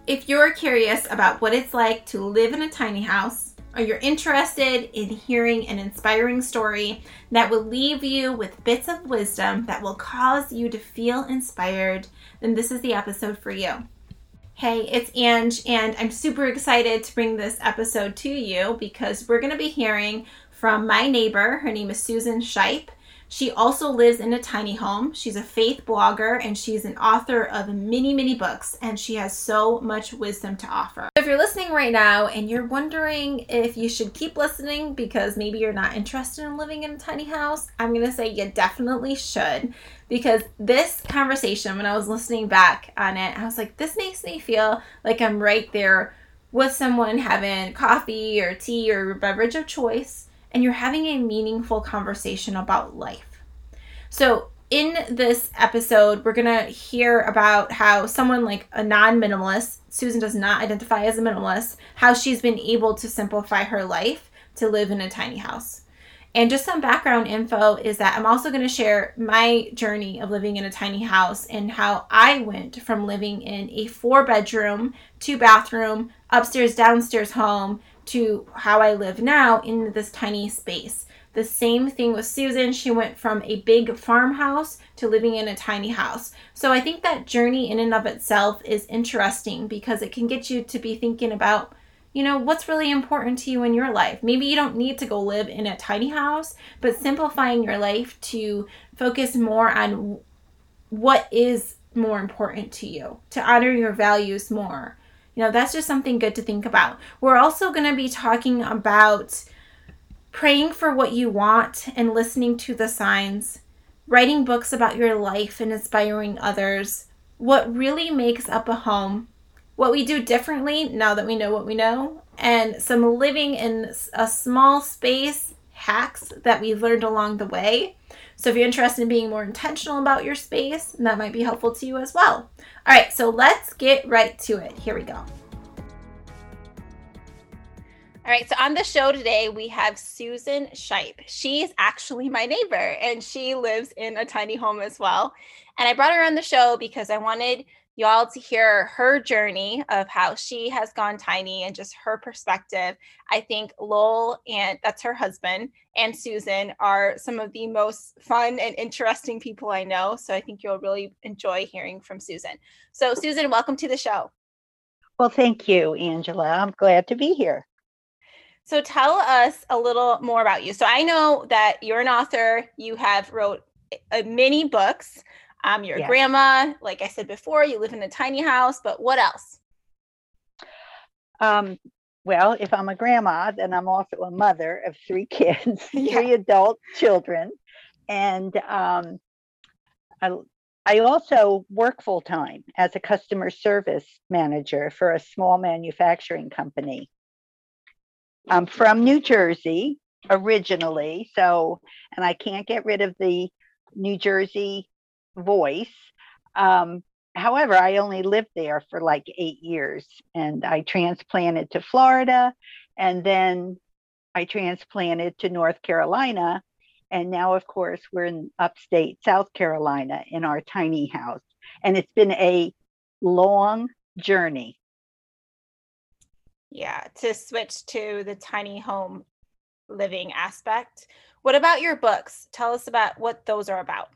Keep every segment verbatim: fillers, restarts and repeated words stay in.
If you're curious about what it's like to live in a tiny house, or you're interested in hearing an inspiring story that will leave you with bits of wisdom that will cause you to feel inspired, then this is the episode for you. Hey, it's Ange, and I'm super excited to bring this episode to you because we're going to be hearing from my neighbor. Her name is Susan Shipe. She also lives in a tiny home. She's a faith blogger, and she's an author of many, many books, and she has so much wisdom to offer. If you're listening right now and you're wondering if you should keep listening because maybe you're not interested in living in a tiny house, I'm going to say you definitely should, because this conversation, when I was listening back on it, I was like, this makes me feel like I'm right there with someone having coffee or tea or beverage of choice, and you're having a meaningful conversation about life. So in this episode, we're going to hear about how someone like a non-minimalist, Susan does not identify as a minimalist, how she's been able to simplify her life to live in a tiny house. And just some background info is that I'm also going to share my journey of living in a tiny house and how I went from living in a four bedroom, two bathroom, upstairs, downstairs home to how I live now in this tiny space. The same thing with Susan. She went from a big farmhouse to living in a tiny house. So I think that journey in and of itself is interesting because it can get you to be thinking about, you know, what's really important to you in your life. Maybe you don't need to go live in a tiny house, but simplifying your life to focus more on what is more important to you, to honor your values more. You know, that's just something good to think about. We're also going to be talking about praying for what you want and listening to the signs, writing books about your life and inspiring others, what really makes up a home, what we do differently now that we know what we know, and some living in a small space hacks that we've learned along the way. So if you're interested in being more intentional about your space, that might be helpful to you as well. All right, so let's get right to it. Here we go. All right, so on the show today, we have Susan Shipe. She's actually my neighbor, and she lives in a tiny home as well. And I brought her on the show because I wanted y'all to hear her journey of how she has gone tiny and just her perspective. I think Lowell, and that's her husband, and Susan are some of the most fun and interesting people I know. So I think you'll really enjoy hearing from Susan. So Susan, welcome to the show. Well, thank you, Angela. I'm glad to be here. So tell us a little more about you. So I know that you're an author. You have wrote uh, many books. Um, you're Yes. a grandma. Like I said before, you live in a tiny house, but what else? Um, well, if I'm a grandma, then I'm also a mother of three kids, Yeah. three adult children. And um, I, I also work full time as a customer service manager for a small manufacturing company. I'm from New Jersey originally, so, and I can't get rid of the New Jersey voice. Um, however, I only lived there for like eight years and I transplanted to Florida, and then I transplanted to North Carolina. And now, of course, we're in upstate South Carolina in our tiny house. And it's been a long journey. Yeah, to switch to the tiny home living aspect. What about your books? Tell us about what those are about.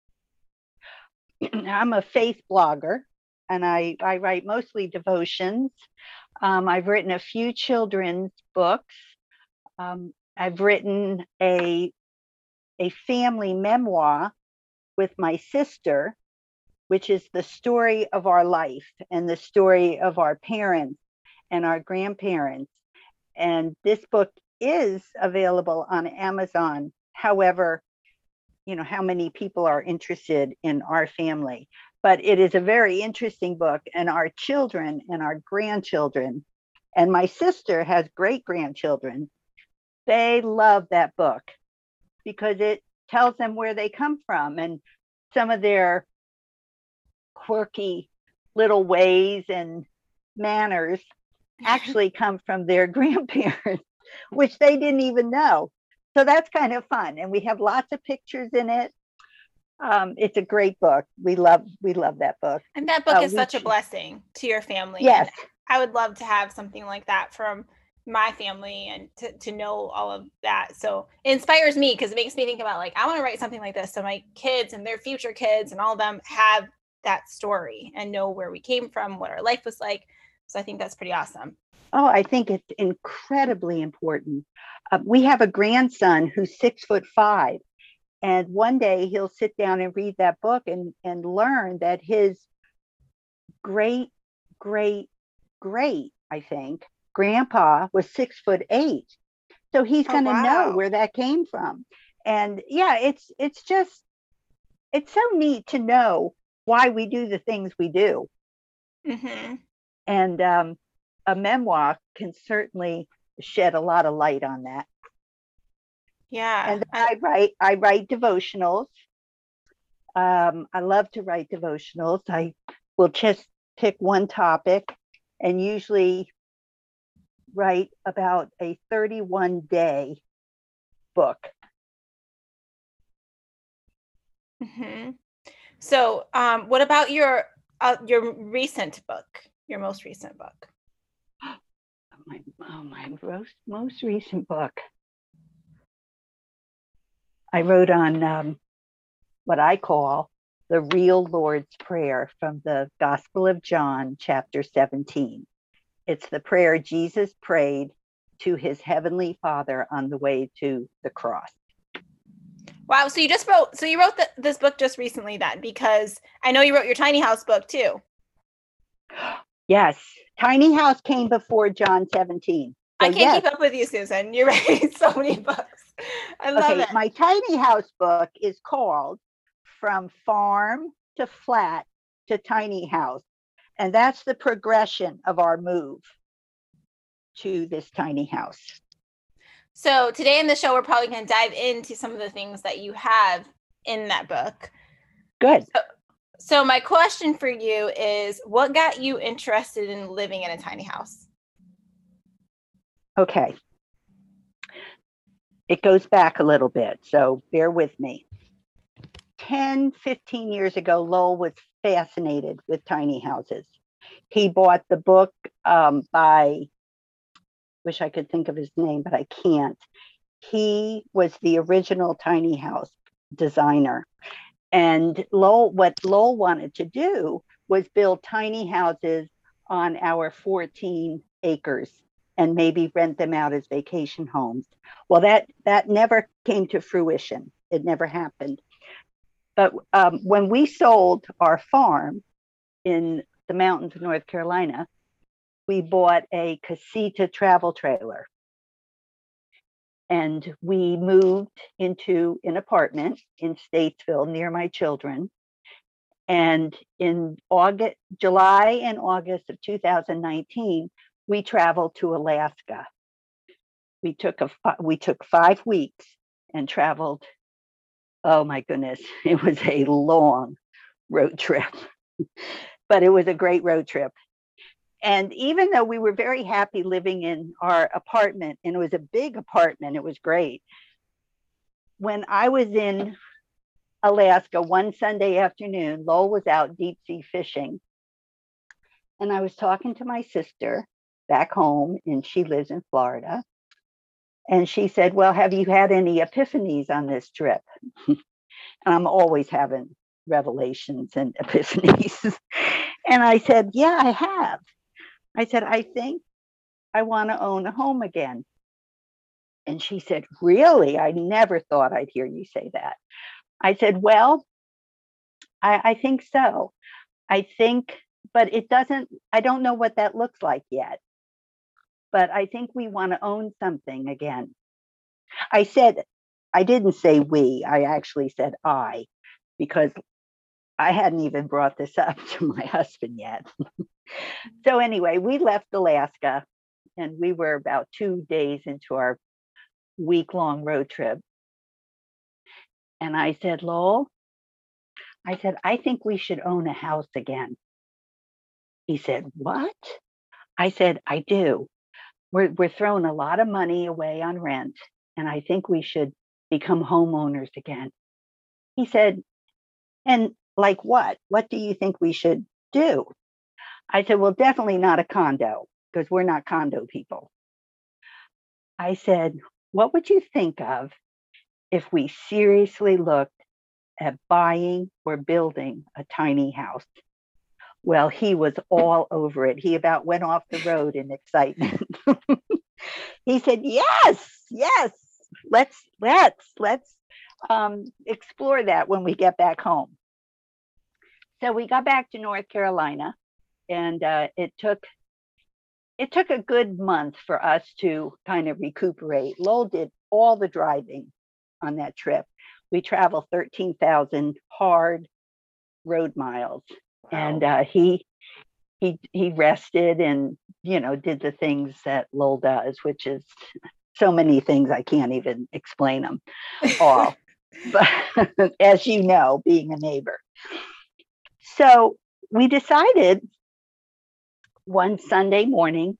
I'm a faith blogger, and I, I write mostly devotions. Um, I've written a few children's books. Um, I've written a, a family memoir with my sister, which is the story of our life and the story of our parents and our grandparents. And this book is available on Amazon. However, you know, how many people are interested in our family. But it is a very interesting book, and our children and our grandchildren, and my sister has great grandchildren. They love that book because it tells them where they come from and some of their quirky little ways and manners actually come from their grandparents, which they didn't even know. So that's kind of fun. And we have lots of pictures in it. Um, it's a great book. We love we love that book. And that book Uh, is we such a ch- blessing to your family. And yes. I would love to have something like that from my family and to, to know all of that. So it inspires me because it makes me think about like, I want to write something like this so my kids and their future kids and all of them have that story and know where we came from, what our life was like. So I think that's pretty awesome. Oh, I think it's incredibly important. Uh, we have a grandson who's six foot five, and one day he'll sit down and read that book and and learn that his great great great, I think, grandpa was six foot eight. So he's Oh, going to know wow. where that came from. And yeah, it's it's just it's so neat to know why we do the things we do. Mm-hmm. And um, a memoir can certainly shed a lot of light on that. Yeah. And And I write I write devotionals. Um, I love to write devotionals. I will just pick one topic and usually write about a thirty-one day book. mm-hmm. So, um, what about your uh, your recent book, your most recent book? My, oh, my most, most recent book. I wrote on um, what I call the real Lord's Prayer from the Gospel of John, chapter seventeen. It's the prayer Jesus prayed to his heavenly Father on the way to the cross. Wow. So you just wrote, so you wrote the, this book just recently then, because I know you wrote your tiny house book too. Yes, Tiny House came before John seventeen. So I can't yes. keep up with you, Susan. You're writing so many books. I love Okay, it. my Tiny House book is called From Farm to Flat to Tiny House. And that's the progression of our move to this tiny house. So today in the show, we're probably going to dive into some of the things that you have in that book. Good. So, so my question for you is, what got you interested in living in a tiny house? Okay. It goes back a little bit, so bear with me. ten, fifteen years ago, Lowell was fascinated with tiny houses. He bought the book um, by, wish I could think of his name, but I can't. He was the original tiny house designer. And Lowell, what Lowell wanted to do was build tiny houses on our fourteen acres and maybe rent them out as vacation homes. Well, that that never came to fruition. It never happened. But um, when we sold our farm in the mountains of North Carolina, we bought a casita travel trailer. And we moved into an apartment in Statesville near my children. And in August, July and August of two thousand nineteen, we traveled to Alaska. We took a we took five weeks and traveled. Oh my goodness, it was a long road trip, but it was a great road trip. And even though we were very happy living in our apartment, and it was a big apartment, it was great. When I was in Alaska one Sunday afternoon, Lowell was out deep sea fishing. And I was talking to my sister back home, and she lives in Florida. And she said, well, have you had any epiphanies on this trip? And I'm always having revelations and epiphanies. And I said, yeah, I have. I said, I think I want to own a home again. And she said, really? I never thought I'd hear you say that. I said, well, I, I think so. I think, but it doesn't, I don't know what that looks like yet. But I think we want to own something again. I said, I didn't say we, I actually said I, because I hadn't even brought this up to my husband yet. So anyway, we left Alaska and we were about two days into our week long road trip. And I said, Lowell, I said, I think we should own a house again. He said, what? I said, I do. We're, we're throwing a lot of money away on rent, and I think we should become homeowners again. He said, And like what? What do you think we should do? I said, well, definitely not a condo because we're not condo people. I said, what would you think of if we seriously looked at buying or building a tiny house? Well, he was all over it. He about went off the road in excitement. He said, yes, yes, let's, let's, let's um, explore that when we get back home. So we got back to North Carolina, and uh, it took it took a good month for us to kind of recuperate. Lowell did all the driving on that trip. We traveled thirteen thousand hard road miles, wow. and uh, he he he rested and you know did the things that Lowell does, which is so many things I can't even explain them all. But as you know, being a neighbor. So we decided one Sunday morning,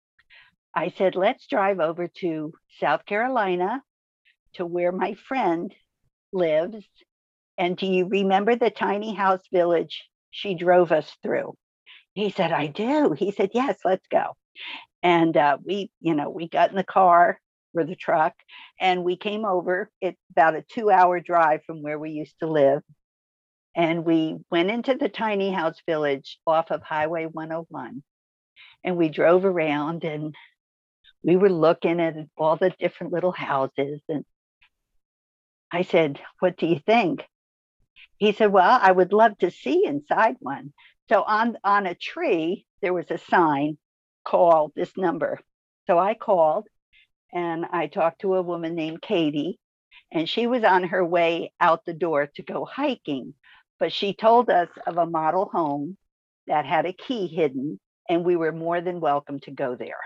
I said, let's drive over to South Carolina to where my friend lives. And do you remember the tiny house village she drove us through? He said, I do. He said, yes, let's go. And uh, we, you know, we got in the car or the truck and we came over. It's about a two hour drive from where we used to live. And we went into the tiny house village off of Highway one oh one. And we drove around and we were looking at all the different little houses. And I said, what do you think? He said, well, I would love to see inside one. So on, on a tree, there was a sign, call this number. So I called and I talked to a woman named Katie, and she was on her way out the door to go hiking. But she told us of a model home that had a key hidden, and we were more than welcome to go there,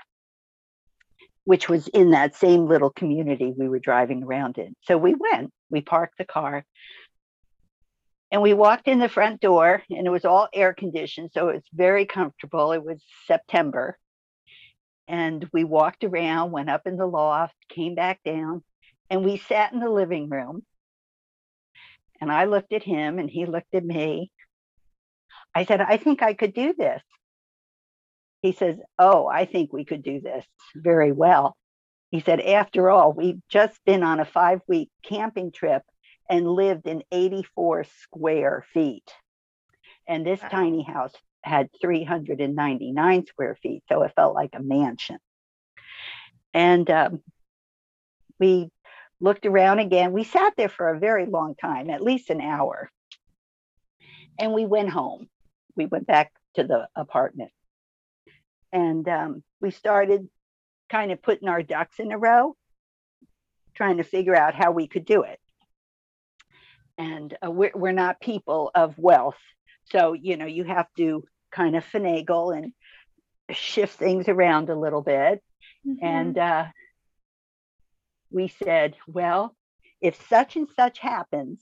which was in that same little community we were driving around in. So we went, we parked the car, and we walked in the front door, and it was all air conditioned, so it was very comfortable. It was September. And we walked around, went up in the loft, came back down, and we sat in the living room. And I looked at him and he looked at me. I said, I think I could do this. He says, oh, I think we could do this very well. He said, after all, we've just been on a five week camping trip and lived in eighty-four square feet. And this wow. tiny house had three hundred ninety-nine square feet. So it felt like a mansion. And um, we looked around again. We sat there for a very long time, at least an hour. And we went home. We went back to the apartment. And um, we started kind of putting our ducks in a row, trying to figure out how we could do it. And uh, we're, we're not people of wealth. So, you know, you have to kind of finagle and shift things around a little bit. Mm-hmm. And uh, we said, well, if such and such happens,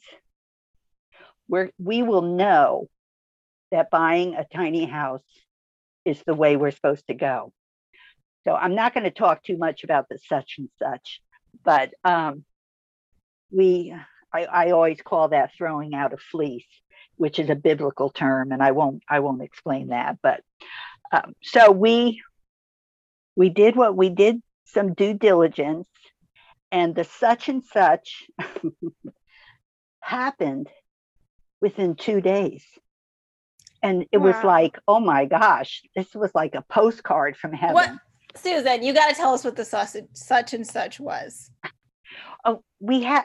we're, we will know that buying a tiny house is the way we're supposed to go. So I'm not going to talk too much about the such and such, but um, we, I, I always call that throwing out a fleece, which is a biblical term, and I won't, I won't explain that. But um, so we, we did what we did, some due diligence, and the such and such happened within two days. And it wow. was like, oh my gosh, this was like a postcard from heaven. What, Susan, you got to tell us what the such, such and such was. Oh, we had,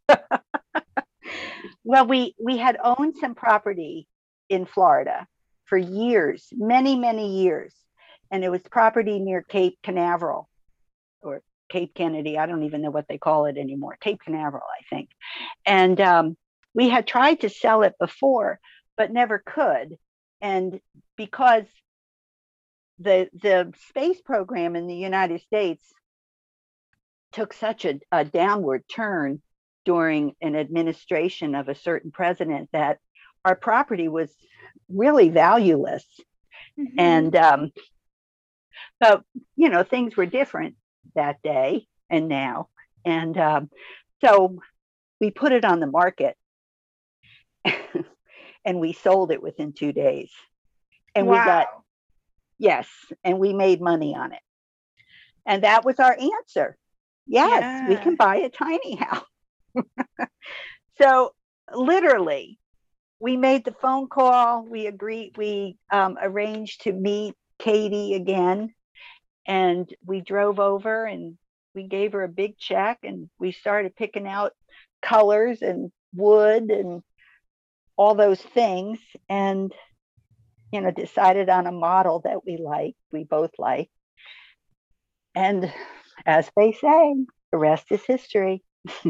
well, we, we had owned some property in Florida for years, many, many years. And it was property near Cape Canaveral or Cape Kennedy. I don't even know what they call it anymore. Cape Canaveral, I think. And um, we had tried to sell it before, but never could. And because the the space program in the United States took such a, a downward turn during an administration of a certain president that our property was really valueless. Mm-hmm. And um, so, you know, things were different that day and now. And um, so we put it on the market. and we sold it within two days. And we got, Wow. yes, and we made money on it. And that was our answer. Yes, we Yeah. can buy a tiny house. So literally, we made the phone call. We agreed, we um, arranged to meet Katie again. And we drove over and we gave her a big check and we started picking out colors and wood and all those things. And, you know, decided on a model that we like, we both like. And as they say, the rest is history.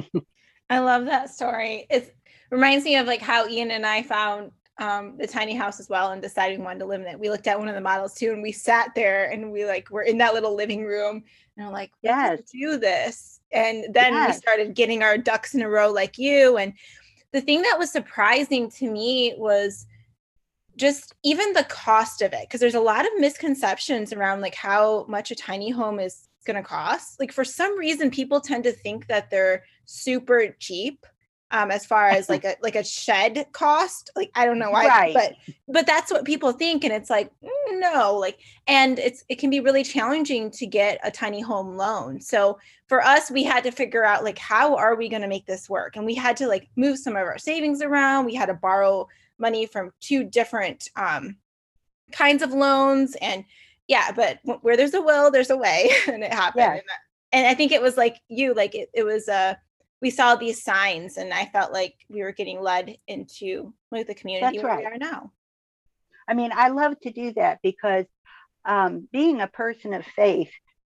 I love that story. It reminds me of like how Ian and I found um, the tiny house as well and decided we wanted to live in it. We looked at one of the models too, and we sat there and we like were in that little living room and we're like, we Yes. can do this. And then Yes. we started getting our ducks in a row like you. And the thing that was surprising to me was just even the cost of it, because there's a lot of misconceptions around like how much a tiny home is going to cost. Like for some reason, people tend to think that they're super cheap um, as far as like a like a shed cost. Like I don't know why, Right. but but that's what people think, and it's like mm, no, like and it's it can be really challenging to get a tiny home loan. So for us, we had to figure out like how are we going to make this work, and we had to like move some of our savings around. We had to borrow money from two different um, kinds of loans. And yeah, but where there's a will, there's a way. And it happened. Yes. And, and I think it was like you, like it, it was, uh, we saw these signs and I felt like we were getting led into like the community That's where right. we are now. I mean, I love to do that because um, being a person of faith,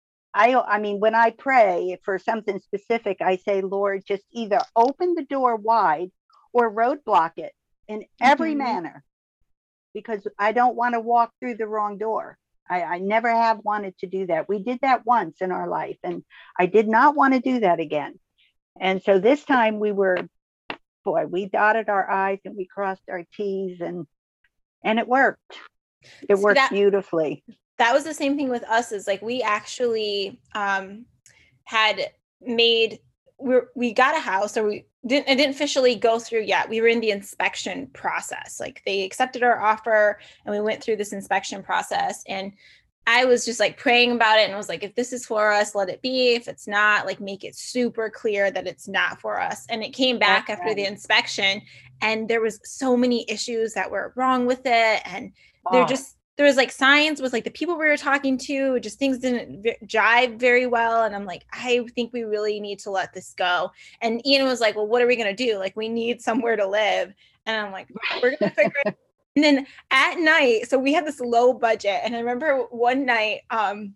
I, I mean, when I pray for something specific, I say, Lord, just either open the door wide or roadblock it in every Mm-hmm. manner, because I don't want to walk through the wrong door. I, I never have wanted to do that. We did that once in our life, and I did not want to do that again. And so this time we were, boy, we dotted our I's and we crossed our T's, and and it worked. It See, worked that, beautifully. That was the same thing with us, is like we actually um, had made, we we got a house, or we didn't, it didn't officially go through yet. We were in the inspection process. Like they accepted our offer and we went through this inspection process. And I was just like praying about it and was like, if this is for us, let it be. If it's not, like make it super clear that it's not for us. And it came back That's after right. the inspection and there was so many issues that were wrong with it. And they're Oh, just, there was like signs with like the people we were talking to, just things didn't v- jive very well. And I'm like, I think we really need to let this go. And Ian was like, well, what are we going to do? Like, we need somewhere to live. And I'm like, we're going to figure it out. And then at night, so we had this low budget. And I remember one night, um,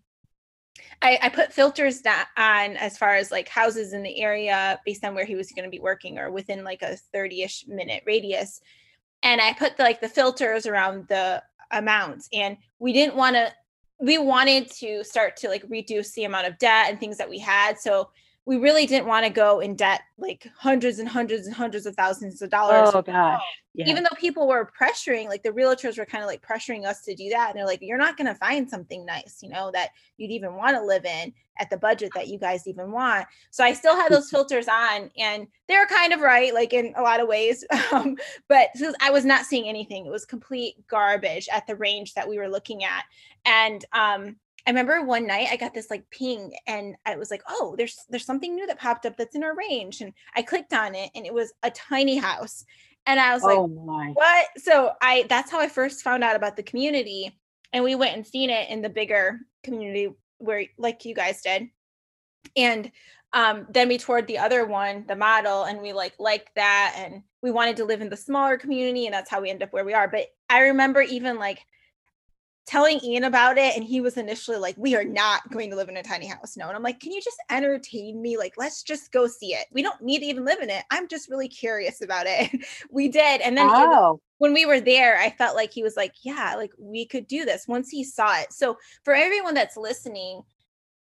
I, I put filters on as far as like houses in the area based on where he was going to be working or within like a thirty-ish minute radius. And I put the, like the filters around the amounts, and we didn't want to, we wanted to start to like reduce the amount of debt and things that we had. So we really didn't want to go in debt, like hundreds and hundreds and hundreds of thousands of dollars. oh gosh. Yes. Even though people were pressuring, like the realtors were kind of like pressuring us to do that. And they're like, you're not going to find something nice, you know, that you'd even want to live in at the budget that you guys even want. So I still had those filters on, and they're kind of right, like in a lot of ways. Um, but I was not seeing anything. It was complete garbage at the range that we were looking at. And um, I remember one night I got this like ping, and I was like, oh, there's there's something new that popped up that's in our range. And I clicked on it, and it was a tiny house. And I was like, oh my. what? So I, that's how I first found out about the community. And we went and seen it in the bigger community where, like you guys did. And um, then we toured the other one, the model, and we like liked that. And we wanted to live in the smaller community, and that's how we end up where we are. But I remember even like telling Ian about it, and he was initially like, we are not going to live in a tiny house. No. And I'm like, can you just entertain me? Like, let's just go see it. We don't need to even live in it. I'm just really curious about it. We did. And then Oh. it, when we were there, I felt like he was like, yeah, like we could do this once he saw it. So for everyone that's listening,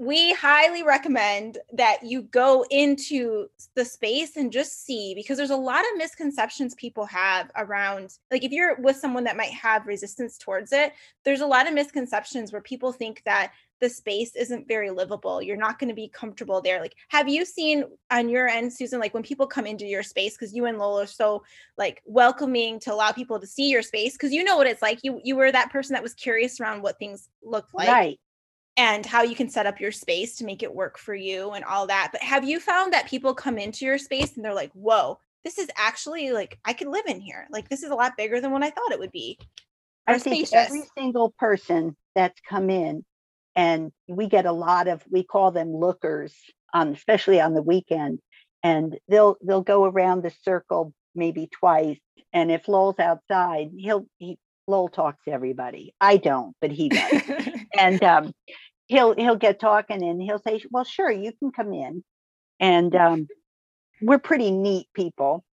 we highly recommend that you go into the space and just see, because there's a lot of misconceptions people have around, like if you're with someone that might have resistance towards it, there's a lot of misconceptions where people think that the space isn't very livable. You're not going to be comfortable there. Like, have you seen on your end, Susan, like when people come into your space, because you and Lowell are so like welcoming to allow people to see your space, because you know what it's like. You you were that person that was curious around what things looked like. Right. And how you can set up your space to make it work for you and all that. But have you found that people come into your space and they're like, whoa, this is actually like, I could live in here. Like, this is a lot bigger than what I thought it would be. I think spacious. Every single person that's come in, and we get a lot of, we call them lookers, um, especially on the weekend, and they'll they'll go around the circle maybe twice. And if Lowell's outside, he'll he Lowell talks to everybody. I don't, but he does. and um, he'll he'll get talking and he'll say, well, sure, you can come in. And um, we're pretty neat people.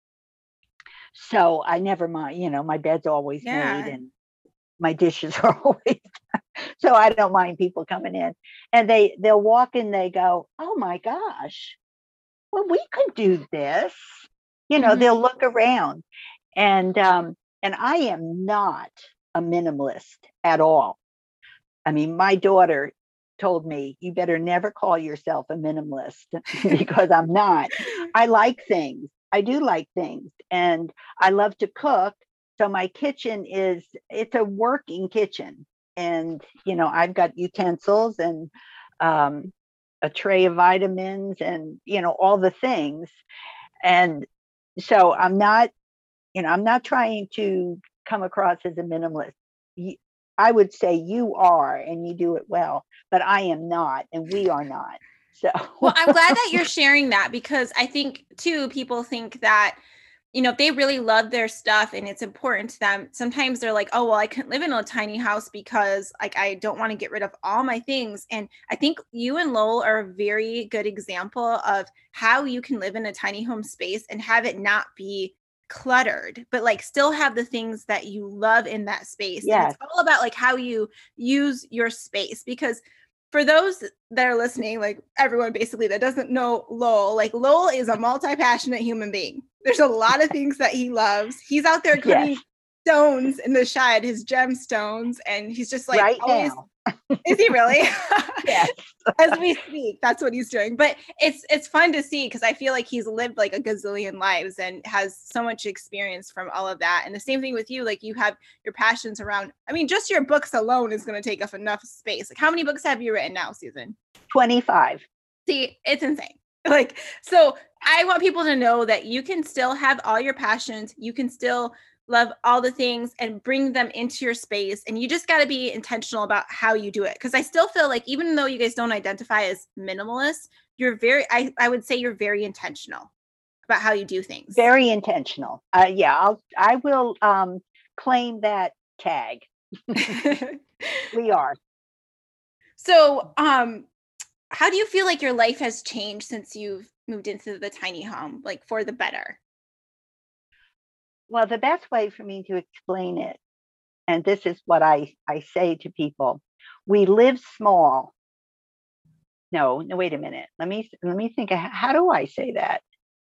So I never mind, you know, my bed's always Yeah. made and my dishes are always, so I don't mind people coming in. And they, they'll walk in, they go, oh my gosh, well, we could do this. You know, Mhm. they'll look around. And um, and I am not a minimalist at all. I mean, my daughter told me, you better never call yourself a minimalist because I'm not. I like things. I do like things. And I love to cook. So my kitchen is, it's a working kitchen. And, you know, I've got utensils and um, a tray of vitamins and, you know, all the things. And so I'm not, you know, I'm not trying to come across as a minimalist. I would say you are, and you do it well, but I am not, and we are not. So, well, I'm glad that you're sharing that, because I think too, people think that, you know, if they really love their stuff and it's important to them, sometimes they're like, oh, well, I couldn't live in a tiny house because like, I don't want to get rid of all my things. And I think you and Lowell are a very good example of how you can live in a tiny home space and have it not be cluttered, but like still have the things that you love in that space. yes. And it's all about like how you use your space, because for those that are listening, like everyone basically that doesn't know Lowell, like Lowell is a multi-passionate human being. There's a lot of things that he loves. He's out there cutting yes. stones in the shed, his gemstones, and he's just like right always. Now. Is he really? Yes. As we speak, that's what he's doing. But it's it's fun to see, because I feel like he's lived like a gazillion lives and has so much experience from all of that. And the same thing with you, like you have your passions around, I mean, just your books alone is going to take up enough space. Like how many books have you written now, Susan? twenty-five. See, it's insane. Like, so I want people to know that you can still have all your passions. You can still love all the things and bring them into your space. And you just got to be intentional about how you do it. Because I still feel like even though you guys don't identify as minimalist, you're very, I, I would say you're very intentional about how you do things. Very intentional. Uh, yeah, I'll, I will um, claim that tag. We are. So, um, how do you feel like your life has changed since you've moved into the tiny home, like for the better? Well, the best way for me to explain it, and this is what I, I say to people, we live small. No, no, wait a minute. Let me let me think. How do I say that?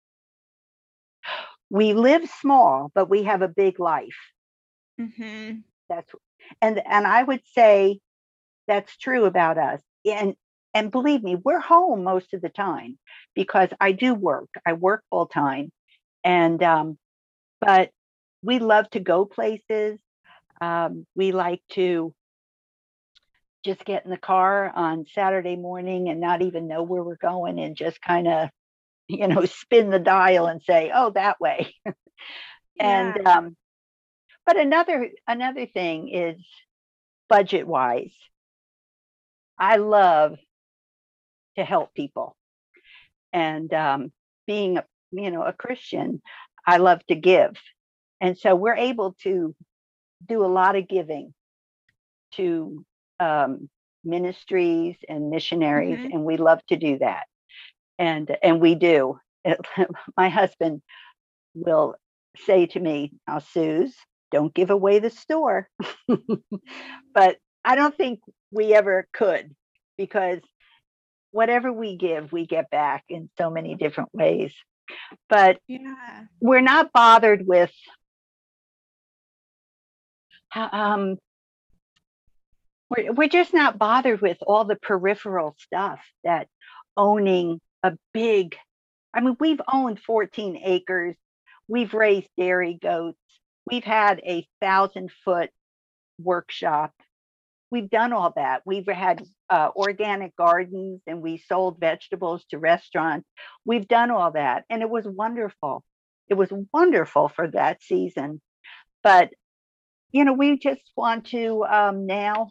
We live small, but we have a big life. Mm-hmm. That's and and I would say that's true about us. And and believe me, we're home most of the time because I do work. I work full time, and um, but we love to go places. Um, we like to just get in the car on Saturday morning and not even know where we're going and just kind of, you know, spin the dial and say, oh, that way. Yeah. And um, but another another thing is budget wise. I love to help people, and um, being a you know a Christian, I love to give, and so we're able to do a lot of giving to um, ministries and missionaries, mm-hmm. and we love to do that, and and we do. It, my husband will say to me, "Now, Suze, don't give away the store," but I don't think we ever could, because whatever we give, we get back in so many different ways. But Yeah. we're not bothered with um, we're, we're just not bothered with all the peripheral stuff that owning a big, I mean, we've owned fourteen acres. We've raised dairy goats. We've had a thousand foot workshop. We've done all that. We've had uh, organic gardens and we sold vegetables to restaurants. We've done all that. And it was wonderful. It was wonderful for that season. But, you know, we just want to um, now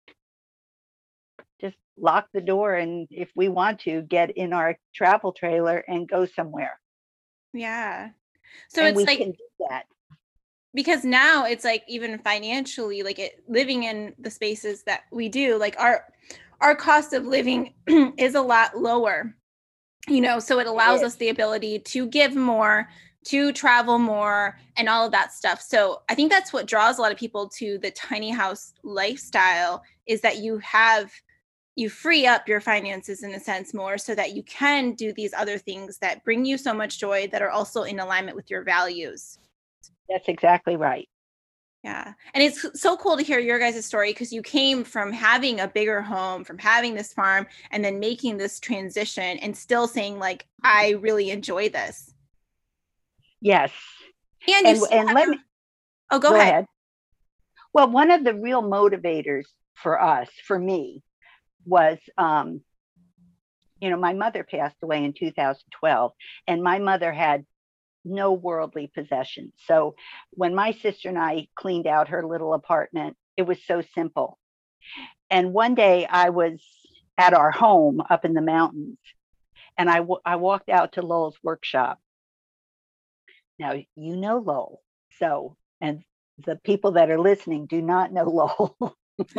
just lock the door. And if we want to, get in our travel trailer and go somewhere. Yeah. So and it's we like, can do that. Because now it's like even financially, like it living in the spaces that we do, like our our cost of living is a lot lower, you know, so it allows It us the ability to give more, to travel more, and all of that stuff. So I think that's what draws a lot of people to the tiny house lifestyle, is that you have you free up your finances in a sense more so that you can do these other things that bring you so much joy, that are also in alignment with your values. That's exactly right. Yeah. And it's so cool to hear your guys' story, because you came from having a bigger home, from having this farm, and then making this transition and still saying, like, I really enjoy this. Yes. And you And still and have let your, me oh, go go ahead. ahead. Well, one of the real motivators for us, for me, was um, you know, my mother passed away in two thousand twelve, and my mother had no worldly possessions. So when my sister and I cleaned out her little apartment, it was so simple. And one day I was at our home up in the mountains, and I, w- I walked out to Lowell's workshop. Now, you know Lowell. So, and the people that are listening do not know Lowell.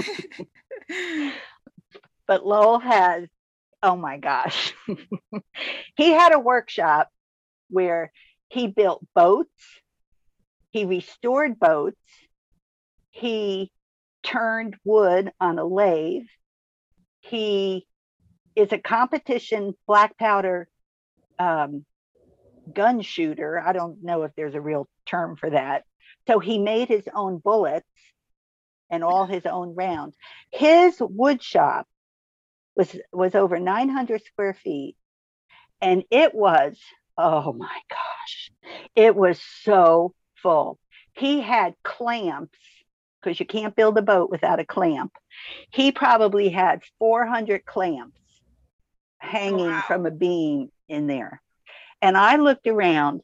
But Lowell has, oh my gosh, he had a workshop where he built boats, he restored boats, he turned wood on a lathe, he is a competition black powder um, gun shooter. I don't know if there's a real term for that. So he made his own bullets and all his own rounds. His wood shop was was over nine hundred square feet, and it was, oh my gosh, it was so full. He had clamps, because you can't build a boat without a clamp. He probably had four hundred clamps Oh, hanging wow. from a beam in there. And I looked around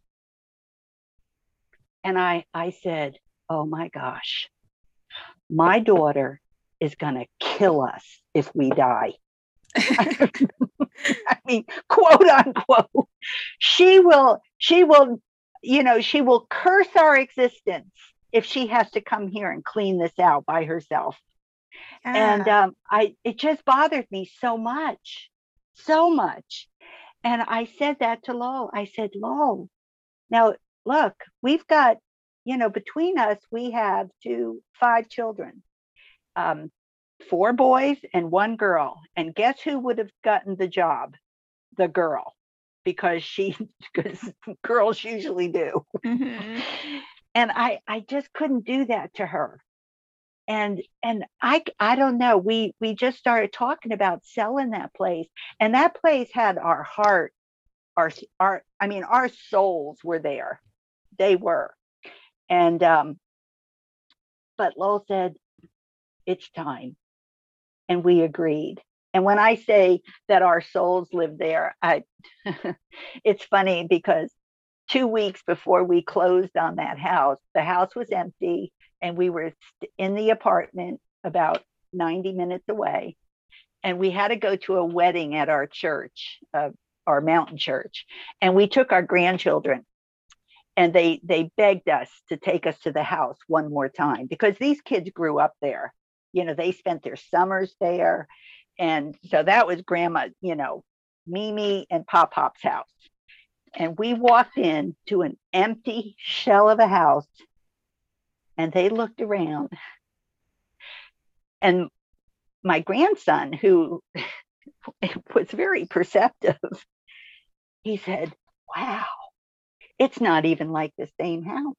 and I, I said, oh my gosh, my daughter is going to kill us if we die. I mean, quote unquote, she will, she will, you know, she will curse our existence if she has to come here and clean this out by herself. And Yeah. um, I, it just bothered me so much, so much. And I said that to Lowell. I said, Lowell, now look, we've got, you know, between us, we have two, five children. Um, Four boys and one girl. And guess who would have gotten the job? The girl, because she, because girls usually do. Mm-hmm. And I, I just couldn't do that to her. And and I I don't know. We we just started talking about selling that place, and that place had our heart, our our. I mean, our souls were there. They were, and um, but Lowell said it's time, and we agreed. And when I say that our souls live there, I it's funny because two weeks before we closed on that house, the house was empty and we were in the apartment about ninety minutes away. And we had to go to a wedding at our church, uh, our mountain church. And we took our grandchildren, and they they begged us to take us to the house one more time, because these kids grew up there. You know, they spent their summers there. And so that was grandma, you know, Mimi and Pop Pop's house. And we walked in to an empty shell of a house, and they looked around. And my grandson, who was very perceptive. He said, wow, it's not even like the same house.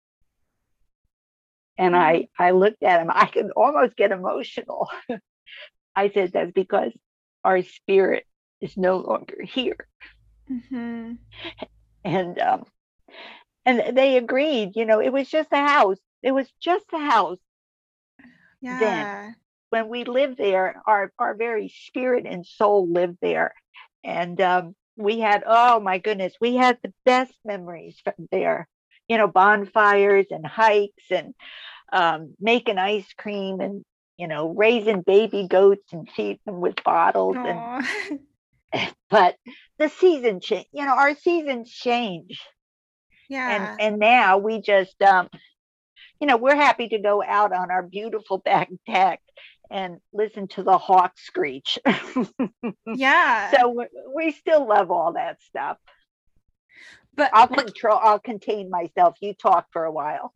And I, I looked at him, I could almost get emotional. I said, that's because our spirit is no longer here. Mm-hmm. And um, and they agreed, you know, it was just a house. It was just a house then. Yeah. When we lived there, our, our very spirit and soul lived there. And um, we had, oh my goodness, we had the best memories from there. You know, bonfires and hikes and um, making ice cream and, you know, raising baby goats and feeding them with bottles. And, Aw. but the season change, you know, our seasons change. And, Yeah. and now we just, um, you know, we're happy to go out on our beautiful back deck and listen to the hawk screech. Yeah. So we, we still love all that stuff. But I'll what control, I'll contain myself. You talk for a while.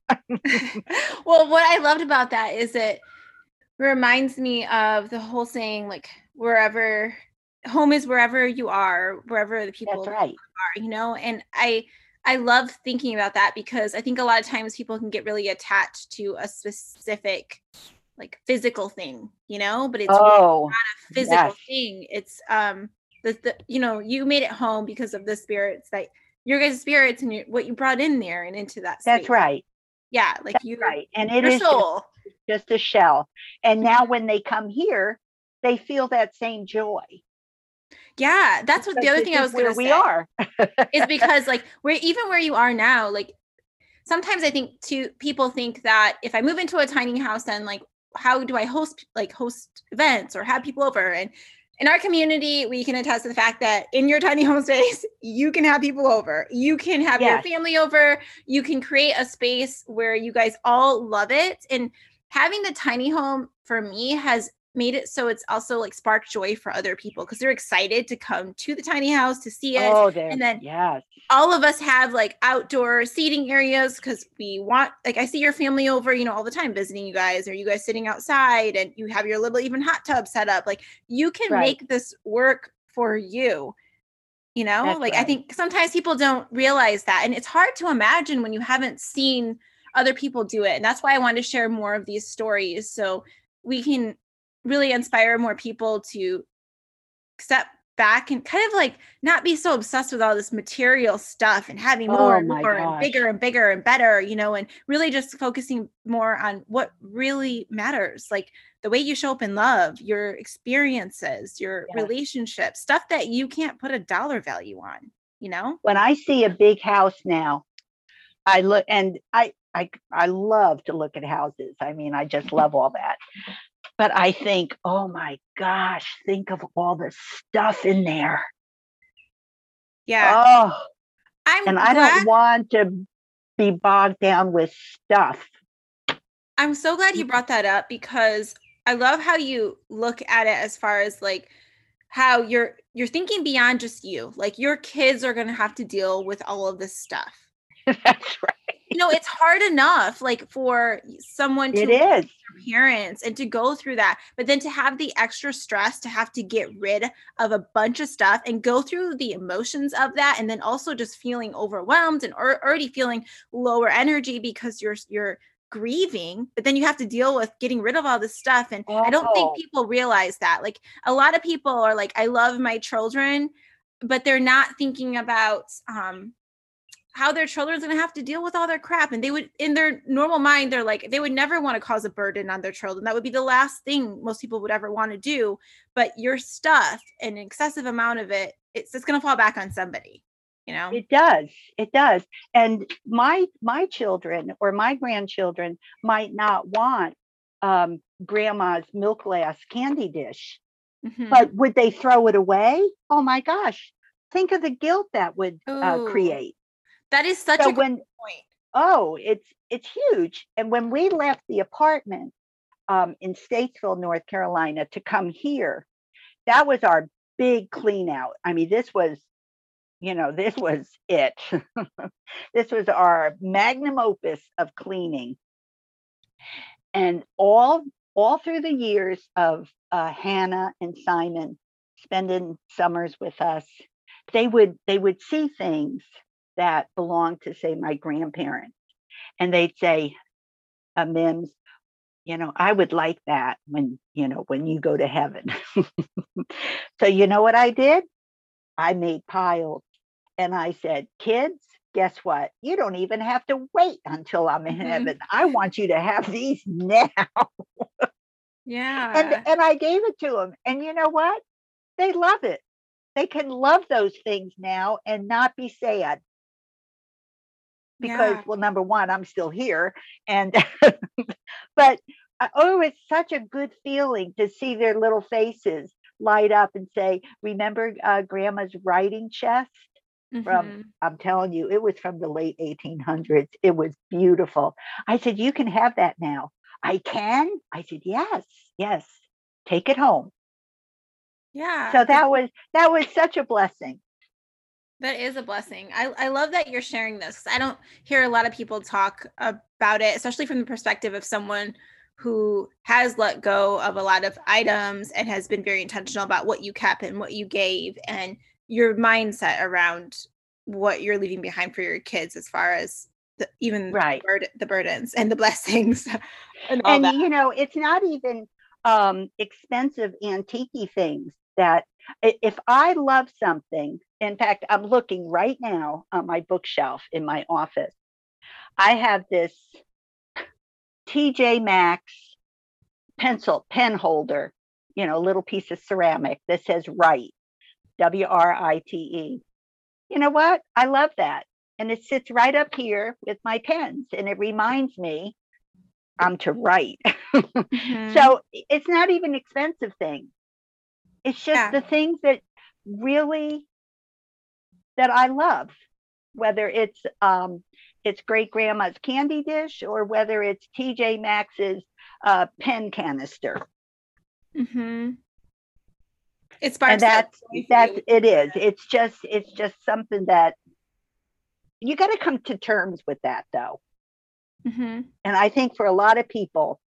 well, what I loved about that is it reminds me of the whole saying, like, wherever home is wherever you are, wherever the That's people right. are, you know? And I I love thinking about that because I think a lot of times people can get really attached to a specific like physical thing, you know, but it's really Oh, not a physical yes. thing. It's um the, the you know, you made it home because of the spirits that your guys' spirits and your, what you brought in there and into that That's space. right. Yeah, like That's your right. And it your is just, soul. just a shell. And now when they come here, they feel that same joy Yeah, that's what the because other this thing I is was where gonna we say are. is because like where even where you are now, like sometimes I think too people think that if I move into a tiny house, then like how do I host like host events or have people over? And in our community, we can attest to the fact that in your tiny home space, you can have people over. You can have your Yes. family over. You can create a space where you guys all love it. And having the tiny home for me has made it so it's also like sparked joy for other people because they're excited to come to the tiny house to see it. Oh, there. And then Yes. all of us have like outdoor seating areas because we want like I see your family over, you know, all the time visiting you guys, or you guys sitting outside and you have your little even hot tub set up. Like you can Right. make this work for you, you know. That's Like I right. think sometimes people don't realize that, and it's hard to imagine when you haven't seen other people do it. And that's why I wanted to share more of these stories so we can really inspire more people to step back and kind of like not be so obsessed with all this material stuff and having more Oh and my more and bigger gosh. and bigger and better, you know, and really just focusing more on what really matters, like the way you show up in love, your experiences, your Yes. relationships, stuff that you can't put a dollar value on, you know? When I see a big house now, I look and I I I love to look at houses. I mean, I just love all that. But I think, oh my gosh, think of all the stuff in there. Yeah. Oh, and I'm I don't glad want to be bogged down with stuff. I'm so glad you brought that up because I love how you look at it as far as like how you're you're thinking beyond just you. Like your kids are going to have to deal with all of this stuff. That's right. You know, it's hard enough like for someone to It lose is. their parents and to go through that, but then to have the extra stress to have to get rid of a bunch of stuff and go through the emotions of that, and then also just feeling overwhelmed and or, already feeling lower energy because you're you're grieving, but then you have to deal with getting rid of all this stuff. And I don't think Oh, people realize that. Like a lot of people are like, I love my children, but they're not thinking about um how their children's going to have to deal with all their crap. And they would, in their normal mind, they're like, they would never want to cause a burden on their children. That would be the last thing most people would ever want to do. But your stuff, an excessive amount of it, it's, it's going to fall back on somebody, you know? it does. It does. And my my children or my grandchildren might not want um, grandma's milk glass candy dish, Mm-hmm. but would they throw it away? Oh my gosh. Think of the guilt that would uh, Oh, create. that is such So a great when point. oh, it's it's huge. And when we left the apartment um, in Statesville, North Carolina, to come here, that was our big clean out. I mean, this was, you know, this was it. This was our magnum opus of cleaning. And all all through the years of uh, Hannah and Simon spending summers with us, they would they would see things that belonged to, say, my grandparents, and they'd say, uh, Mims, you know, I would like that when, you know, when you go to heaven. So you know what I did? I made piles, and I said, kids, guess what? You don't even have to wait until I'm in Mhm. heaven. I want you to have these now. And Yeah. and I gave it to them. And you know what? They love it. They can love those things now and not be sad because, Yeah. well, number one, I'm still here. And but uh, oh, it's such a good feeling to see their little faces light up and say, remember uh, grandma's writing chest from, Mhm. I'm telling you, it was from the late eighteen hundreds. It was beautiful. I said, you can have that now. I can? I said, yes, yes, take it home. Yeah. So 'Cause that was that was such a blessing. that is a blessing. I, I love that you're sharing this. I don't hear a lot of people talk about it, especially from the perspective of someone who has let go of a lot of items and has been very intentional about what you kept and what you gave and your mindset around what you're leaving behind for your kids as far as the, even Right. bur- the burdens and the blessings and all And that. you know, it's not even um expensive antique things that if I love something, in fact, I'm looking right now on my bookshelf in my office. I have this T J Maxx pencil pen holder, you know, little piece of ceramic that says Write, W R I T E. You know what? I love that. And it sits right up here with my pens, and it reminds me I'm to write. Mm-hmm. So it's not even expensive things. It's just Yeah. the things that really that I love, whether it's um, it's great grandma's candy dish or whether it's T J Maxx's uh, pen canister. Mm-hmm. It And sparks that that's joy for that's you. it is. It's just it's just something that you got to come to terms with that, though. Mm-hmm. And I think for a lot of people,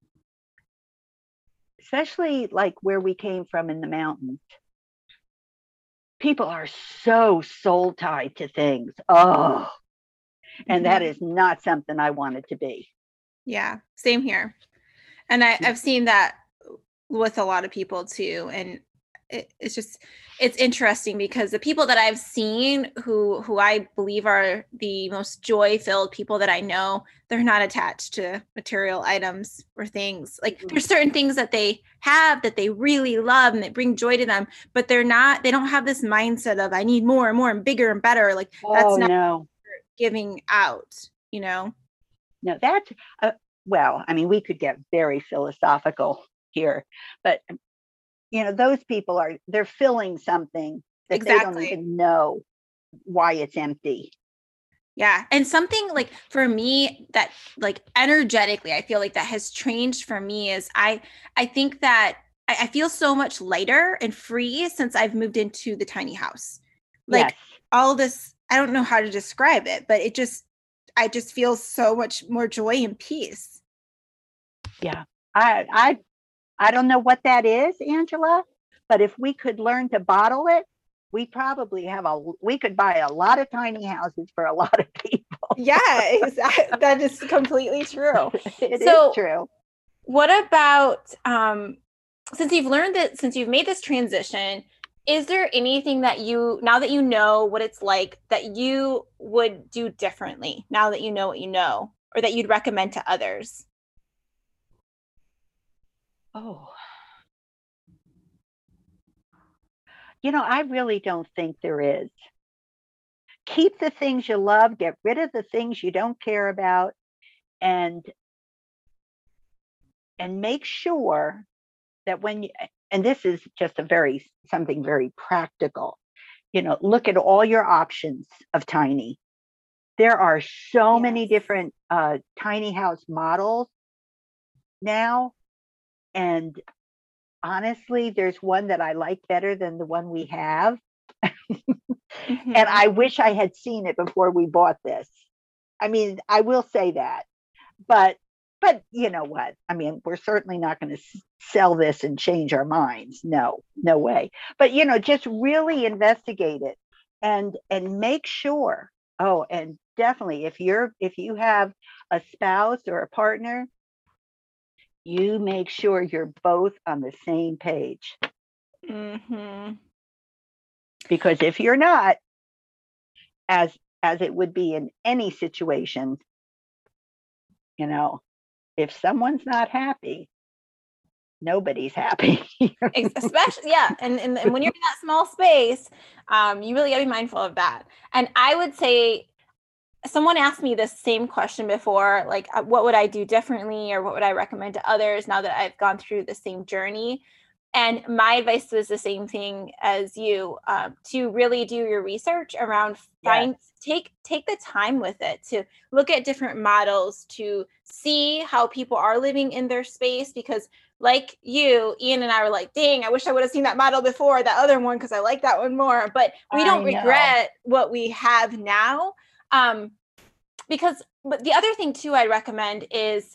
especially like where we came from in the mountains, people are so soul tied to things. Oh, and that Mm-hmm. is not something I wanted to be. Yeah, same here. And I, I've seen that with a lot of people too. And it, it's just, it's interesting because the people that I've seen who, who I believe are the most joy filled people that I know, they're not attached to material items or things. Like there's certain things that they have that they really love and that bring joy to them, but they're not, they don't have this mindset of I need more and more and bigger and better. Like that's Oh, not no, giving out, you know? no, that's, uh, well, I mean, we could get very philosophical here, but, you know, those people are, they're filling something that they don't Exactly. even know why it's empty. Yeah. And something like for me that like energetically, I feel like that has changed for me is I I think that I, I feel so much lighter and free since I've moved into the tiny house. Yes. Like all this, I don't know how to describe it, but it just I just feel so much more joy and peace. Yeah. I, I, I don't know what that is, Angela, but if we could learn to bottle it, we probably have a, we could buy a lot of tiny houses for a lot of people. Yeah, exactly. That is completely true. It is So true. what about um since you've learned that since you've made this transition, is there anything that you now that you know what it's like that you would do differently now that you know what you know or that you'd recommend to others? Oh, you know, I really don't think there is. Keep the things you love, get rid of the things you don't care about, and and make sure that when you, and this is just a very something very practical, you know, look at all your options of tiny. There are so Yes. many different uh, tiny house models now, and honestly, there's one that I like better than the one we have. And Mm-hmm. I wish I had seen it before we bought this. I mean, I will say that. But but you know what? I mean, we're certainly not going to sell this and change our minds. No, no way. But you know, just really investigate it and and make sure. Oh, and definitely if you're if you have a spouse or a partner, you make sure you're both on the same page. Mm-hmm. Because if you're not, as as it would be in any situation, you know, if someone's not happy, nobody's happy. Especially, yeah, and, and and when you're in that small space, um, you really gotta be mindful of that. And I would say, someone asked me this same question before, like, uh, what would I do differently, or what would I recommend to others now that I've gone through the same journey? And my advice was the same thing as you, um, to really do your research around, find, yes. take, take the time with it to look at different models, to see how people are living in their space. Because like you, Ian and I were like, dang, I wish I would have seen that model before, that other one, because I like that one more. But we don't regret what we have now. Um, because, but the other thing too, I'd recommend is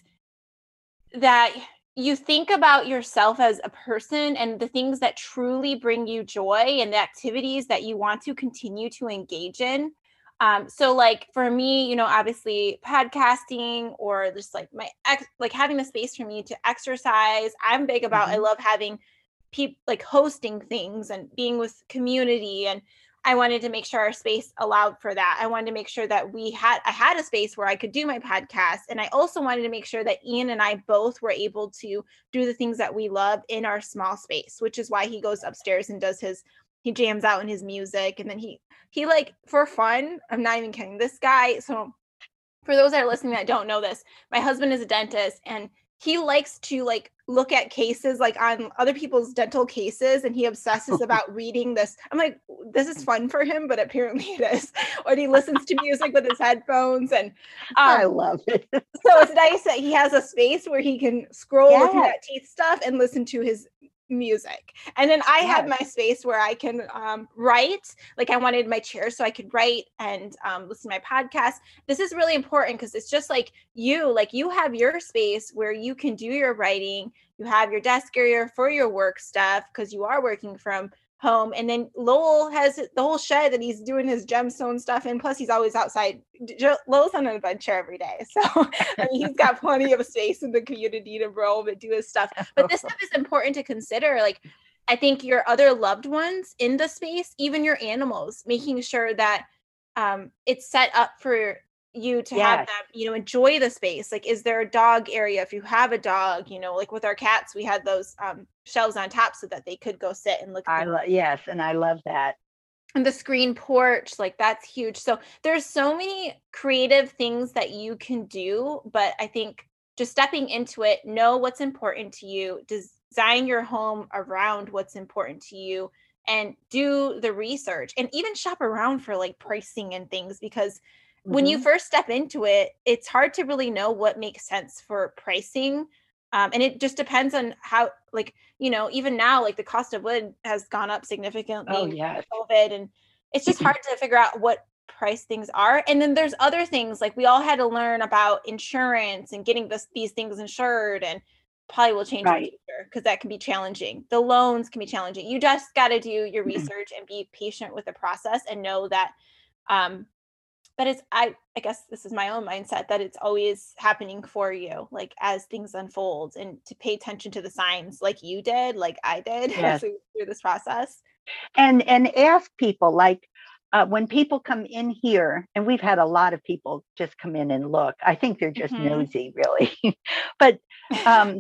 that you think about yourself as a person and the things that truly bring you joy and the activities that you want to continue to engage in. Um, so like for me, you know, obviously podcasting, or just like my ex, like having the space for me to exercise. I'm big about, mm-hmm. I love having people like hosting things and being with community, and I wanted to make sure our space allowed for that. I wanted to make sure that we had, I had a space where I could do my podcast. And I also wanted to make sure that Ian and I both were able to do the things that we love in our small space, which is why he goes upstairs and does his, he jams out in his music. And then he, he like, for fun, I'm not even kidding, this guy. So for those that are listening that don't know this, my husband is a dentist, and he likes to like look at cases like on other people's dental cases, and he obsesses about reading this. I'm like, this is fun for him, but apparently it is. Or he listens to music with his headphones, and um, I love it. So it's nice that he has a space where he can scroll yes. looking at teeth stuff and listen to his music. And then I yes. have my space where I can um, write. Like I wanted my chair so I could write and um, listen to my podcast. This is really important because it's just like you, like you have your space where you can do your writing. You have your desk area for your work stuff because you are working from home. And then Lowell has the whole shed that he's doing his gemstone stuff in. Plus he's always outside. Lowell's on an adventure every day. So I mean, he's got plenty of space in the community to roam and do his stuff. But this stuff is important to consider. Like, I think your other loved ones in the space, even your animals, making sure that um, it's set up for you to yes. have them, you know, enjoy the space. Like, is there a dog area? If you have a dog, you know, like with our cats, we had those um, shelves on top so that they could go sit and look. I lo- yes, and I love that. And the screen porch, like that's huge. So there's so many creative things that you can do, but I think just stepping into it, know what's important to you, design your home around what's important to you, and do the research, and even shop around for like pricing and things, because when you first step into it, it's hard to really know what makes sense for pricing. Um, and it just depends on how, like, you know, even now, like the cost of wood has gone up significantly. Oh, yes. COVID, and it's just hard to figure out what price things are. And then there's other things, like we all had to learn about insurance and getting this, these things insured, and probably will change right. in the future because that can be challenging. The loans can be challenging. You just got to do your research and be patient with the process, and know that, um, but it's, I, I guess this is my own mindset, that it's always happening for you, like as things unfold, and to pay attention to the signs like you did, like I did yes. through this process. And, and ask people, like uh, when people come in here, and we've had a lot of people just come in and look, I think they're just mm-hmm. nosy really, but um,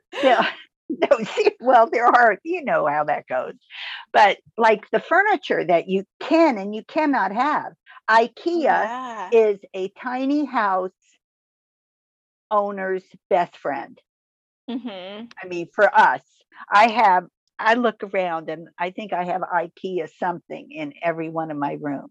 nosy, well, there are, you know how that goes, but like the furniture that you can and you cannot have. IKEA yeah. is a tiny house owner's best friend. Mm-hmm. I mean, for us, I have, I look around and I think I have IKEA something in every one of my rooms.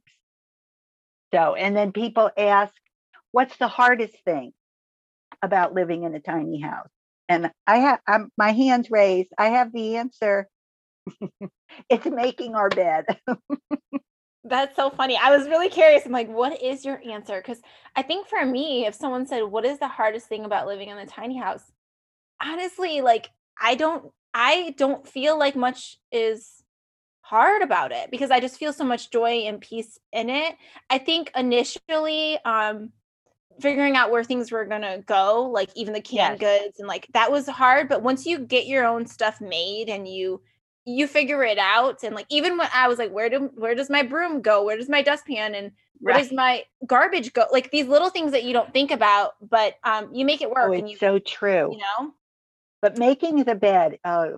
So, and then people ask, what's the hardest thing about living in a tiny house? And I have I'm, my hands raised. I have the answer. It's making our bed. That's so funny. I was really curious. I'm like, what is your answer? Because I think for me, if someone said, what is the hardest thing about living in a tiny house? Honestly, like I don't I don't feel like much is hard about it because I just feel so much joy and peace in it. I think initially, um, figuring out where things were gonna go, like even the canned Yes. goods and like that was hard. But once you get your own stuff made and you you figure it out, and like even when I was like, where do where does my broom go? Where does my dustpan and where Right. does my garbage go? Like these little things that you don't think about, but um, you make it Oh, work and it's you so true. you know But making the bed, oh,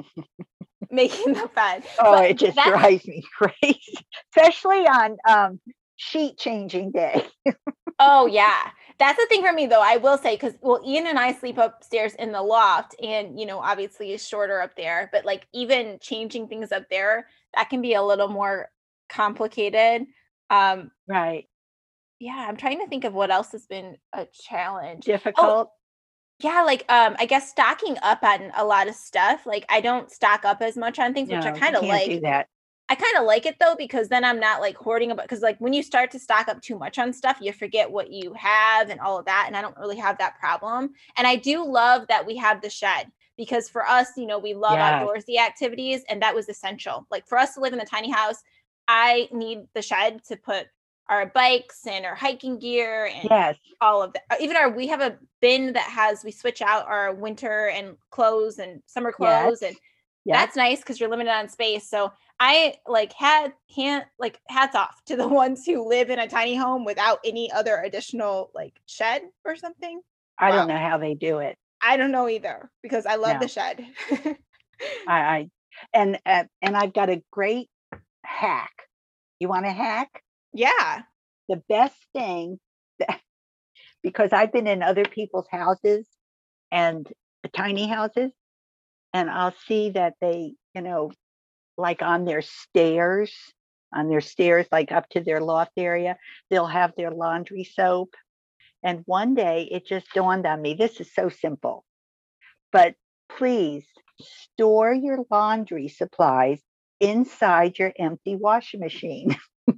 making the bed. oh, But it just that's drives me crazy, especially on um, sheet changing day. Oh yeah. That's the thing for me though. I will say cuz well Ian and I sleep upstairs in the loft and you know obviously it's shorter up there, but like even changing things up there that can be a little more complicated. Um Right. yeah, I'm trying to think of what else has been a challenge. Oh, Difficult. yeah, like um I guess stocking up on a lot of stuff. Like I don't stock up as much on things, which I No, you kind of can't like. do that. I kind of like it though because then I'm not like hoarding about because like when you start to stock up too much on stuff, you forget what you have and all of that. And I don't really have that problem. And I do love that we have the shed because for us, you know, we love Yes. outdoorsy activities and that was essential. Like for us to live in a tiny house, I need the shed to put our bikes and our hiking gear and Yes. all of that. Even our we have a bin that has we switch out our winter and clothes and summer Yes. clothes and Yep. that's nice because you're limited on space. So I like had hand like hats off to the ones who live in a tiny home without any other additional like shed or something. I don't Wow. know how they do it. I don't know either because I love the No, shed. I, I and uh, and I've got a great hack. You want a hack? Yeah. The best thing that, because I've been in other people's houses and tiny houses, and I'll see that they, you know, like on their stairs, on their stairs, like up to their loft area, they'll have their laundry soap. And one day it just dawned on me, this is so simple, but please store your laundry supplies inside your empty washing machine.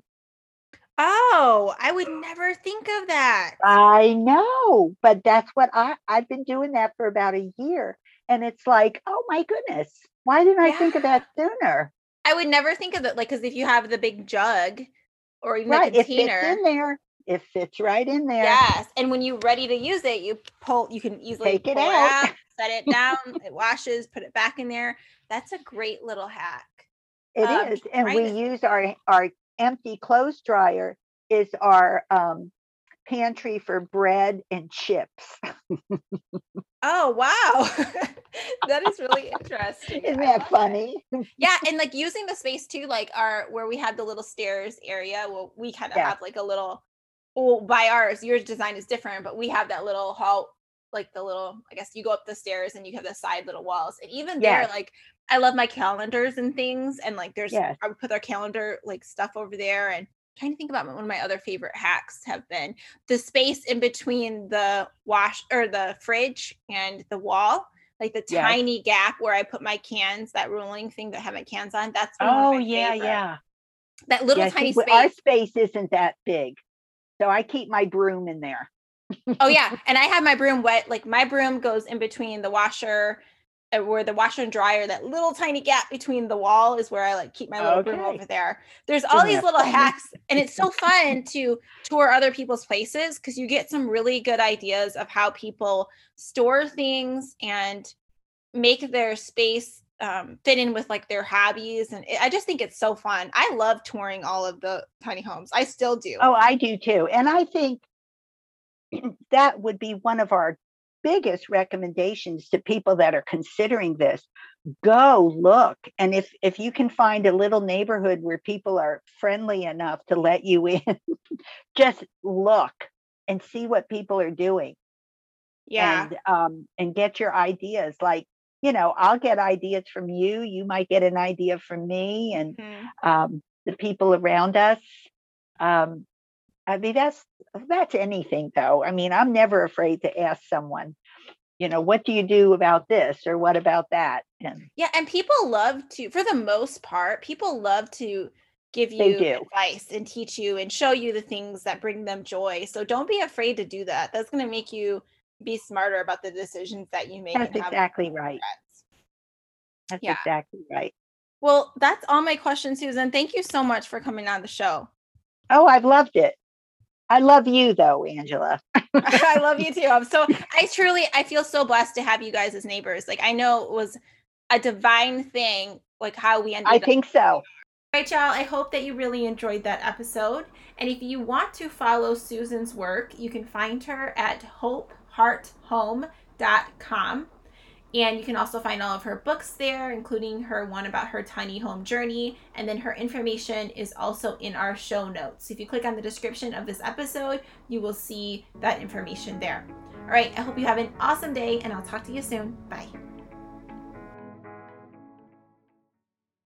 Oh, I would never think of that. I know, but that's what I, I've been doing that for about a year. And it's like, oh my goodness, why didn't I Yeah. think of that sooner? I would never think of it like because if you have the big jug or even the Right. It fits container. in there. It fits right in there. Yes, and when you're ready to use it, you pull you can easily Take it pull it out. out, set it down, it washes, put it back in there. That's a great little hack. It Um, is. And trying we to use our, our empty clothes dryer is our um, pantry for bread and chips. Oh, wow. That is really interesting. Isn't I that love it. funny? Yeah, and like using the space too, like our where we had the little stairs area, well, we kind of Yes. have like a little well, by ours, your design is different, but we have that little hall, like the little, I guess you go up the stairs and you have the side little walls. And even there, Yes. like I love my calendars and things. And like there's Yes. I would put our calendar like stuff over there and trying to think about one of my other favorite hacks have been the space in between the wash or the fridge and the wall, like the Yes. tiny gap where I put my cans, that rolling thing that I have my cans on. That's been one of Oh, my yeah. favorite. Yeah. That little Yeah. tiny See, our space. space isn't that big. So I keep my broom in there. Oh yeah, and I have my broom wet. Like my broom goes in between the washer, uh, where the washer and dryer. That little tiny gap between the wall is where I like keep my little broom Okay. over there. There's all Isn't these that little funny? hacks, and it's so fun to tour other people's places because you get some really good ideas of how people store things and make their space um, fit in with like their hobbies. And it, I just think it's so fun. I love touring all of the tiny homes. I still do. Oh, I do too. And I think that would be one of our biggest recommendations to people that are considering this. Go look, and if if you can find a little neighborhood where people are friendly enough to let you in, just look and see what people are doing, Yeah. and um and get your ideas. Like, you know, I'll get ideas from you, you might get an idea from me, and Mhm. um the people around us. um I mean, that's that's anything though. I mean, I'm never afraid to ask someone, you know, what do you do about this or what about that? And Yeah, and people love to, for the most part, people love to give They you do. advice and teach you and show you the things that bring them joy. So don't be afraid to do that. That's going to make you be smarter about the decisions that you make. That's and have exactly right. regrets. That's Yeah. exactly right. Well, that's all my questions, Susan. Thank you so much for coming on the show. Oh, I've loved it. I love you though, Angela. I love you too. I'm so, I truly, I feel so blessed to have you guys as neighbors. Like, I know it was a divine thing, like how we ended I up. think so. All right, y'all. I hope that you really enjoyed that episode. And if you want to follow Susan's work, you can find her at hope heart home dot com. And you can also find all of her books there, including her one about her tiny home journey. And then her information is also in our show notes. If you click on the description of this episode, you will see that information there. All right, I hope you have an awesome day, and I'll talk to you soon. Bye.